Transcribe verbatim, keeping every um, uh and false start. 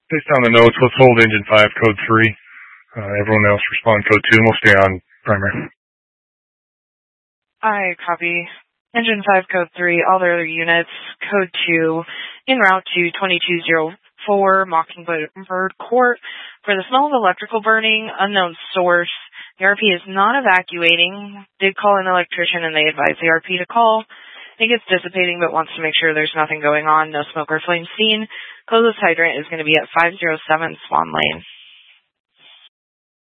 Based on the notes, let's hold engine five, code three. Uh, everyone else respond code two, and we'll stay on primary. I copy. Engine five, code three, all the other units, code two, en route to twenty-two oh four Mockingbird Court for the smell of electrical burning, unknown source. The R P is not evacuating. Did call an electrician and they advised the R P to call. I think it's dissipating but wants to make sure there's nothing going on, no smoke or flame seen. Closest hydrant is going to be at five oh seven Swan Lane.